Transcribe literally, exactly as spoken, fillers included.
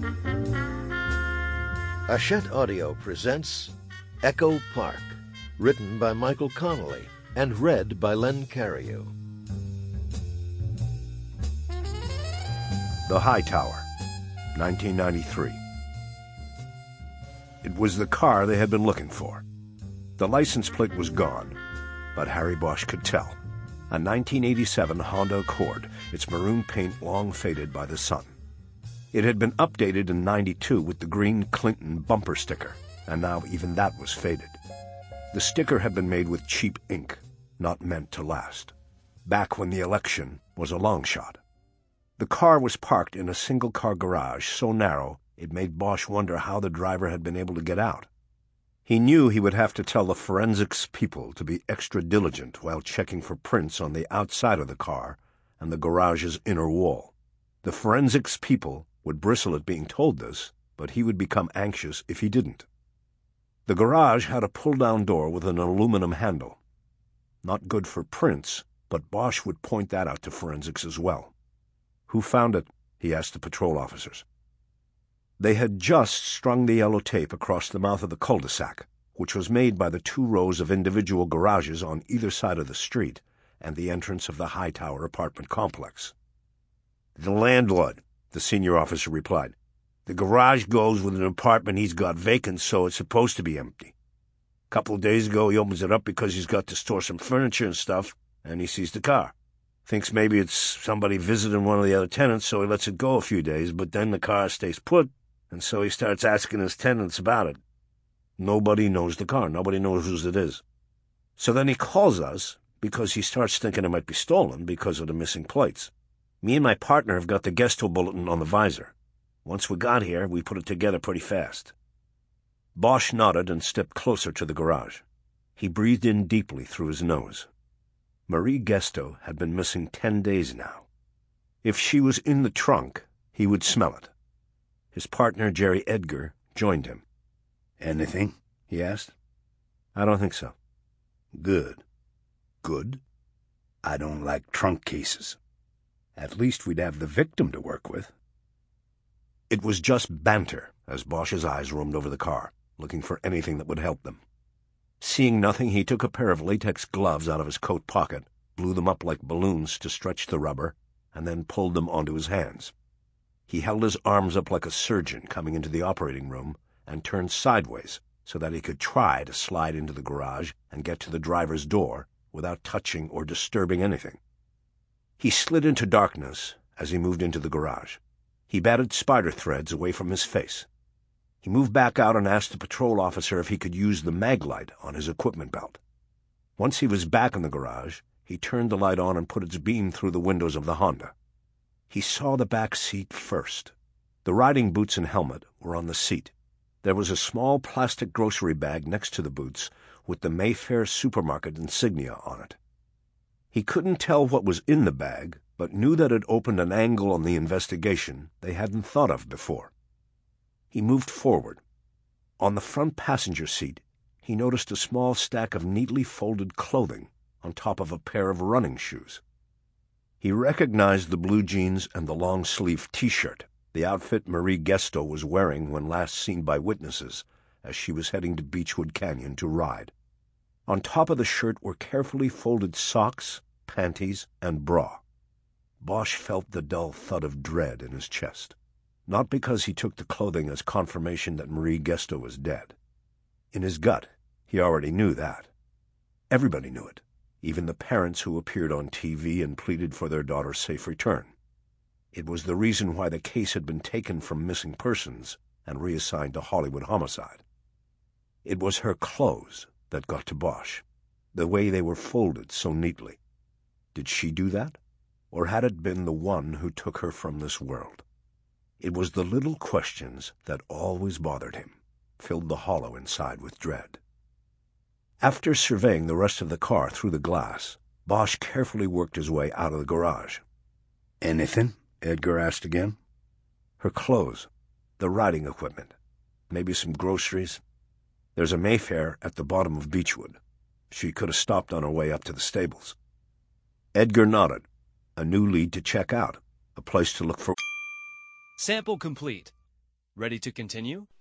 Hachette Audio presents Echo Park, written by Michael Connolly and read by Len Cariou. The Hightower, nineteen ninety-three. It was the car they had been looking for. The license plate was gone, but Harry Bosch could tell. A nineteen eighty-seven Honda Accord, its maroon paint long faded by the sun. It had been updated in ninety-two with the green Clinton bumper sticker, and now even that was faded. The sticker had been made with cheap ink, not meant to last. Back when the election was a long shot. The car was parked in a single-car garage so narrow it made Bosch wonder how the driver had been able to get out. He knew he would have to tell the forensics people to be extra diligent while checking for prints on the outside of the car and the garage's inner wall. The forensics people would bristle at being told this, but he would become anxious if he didn't. The garage had a pull-down door with an aluminum handle. Not good for prints, but Bosch would point that out to forensics as well. Who found it? He asked the patrol officers. They had just strung the yellow tape across the mouth of the cul-de-sac, which was made by the two rows of individual garages on either side of the street and the entrance of the Hightower apartment complex. "The landlord," the senior officer replied. "The garage goes with an apartment he's got vacant, so it's supposed to be empty. A couple of days ago he opens it up because he's got to store some furniture and stuff, and he sees the car. Thinks maybe it's somebody visiting one of the other tenants, so he lets it go a few days, but then the car stays put, and so he starts asking his tenants about it. Nobody knows the car. Nobody knows whose it is. So then he calls us because he starts thinking it might be stolen because of the missing plates. Me and my partner have got the Gesto bulletin on the visor. Once we got here, we put it together pretty fast." Bosch nodded and stepped closer to the garage. He breathed in deeply through his nose. Marie Gesto had been missing ten days now. If she was in the trunk, he would smell it. His partner, Jerry Edgar, joined him. "Anything?" he asked. "I don't think so." "Good." "Good?" "I don't like trunk cases. At least we'd have the victim to work with." It was just banter as Bosch's eyes roamed over the car, looking for anything that would help them. Seeing nothing, he took a pair of latex gloves out of his coat pocket, blew them up like balloons to stretch the rubber, and then pulled them onto his hands. He held his arms up like a surgeon coming into the operating room and turned sideways so that he could try to slide into the garage and get to the driver's door without touching or disturbing anything. He slid into darkness as he moved into the garage. He batted spider threads away from his face. He moved back out and asked the patrol officer if he could use the mag light on his equipment belt. Once he was back in the garage, he turned the light on and put its beam through the windows of the Honda. He saw the back seat first. The riding boots and helmet were on the seat. There was a small plastic grocery bag next to the boots with the Mayfair supermarket insignia on it. He couldn't tell what was in the bag, but knew that it opened an angle on the investigation they hadn't thought of before. He moved forward. On the front passenger seat, he noticed a small stack of neatly folded clothing on top of a pair of running shoes. He recognized the blue jeans and the long-sleeved T-shirt, the outfit Marie Gesto was wearing when last seen by witnesses as she was heading to Beechwood Canyon to ride. On top of the shirt were carefully folded socks, panties, and bra. Bosch felt the dull thud of dread in his chest. Not because he took the clothing as confirmation that Marie Gesto was dead. In his gut, he already knew that. Everybody knew it, even the parents who appeared on T V and pleaded for their daughter's safe return. It was the reason why the case had been taken from missing persons and reassigned to Hollywood homicide. It was her clothes that got to Bosch, the way they were folded so neatly. Did she do that? Or had it been the one who took her from this world? It was the little questions that always bothered him, filled the hollow inside with dread. After surveying the rest of the car through the glass, Bosch carefully worked his way out of the garage. "Anything?" Edgar asked again. "Her clothes, the riding equipment, maybe some groceries. There's a Mayfair at the bottom of Beechwood. She could have stopped on her way up to the stables." Edgar nodded. A new lead to check out, a place to look for. Sample complete. Ready to continue?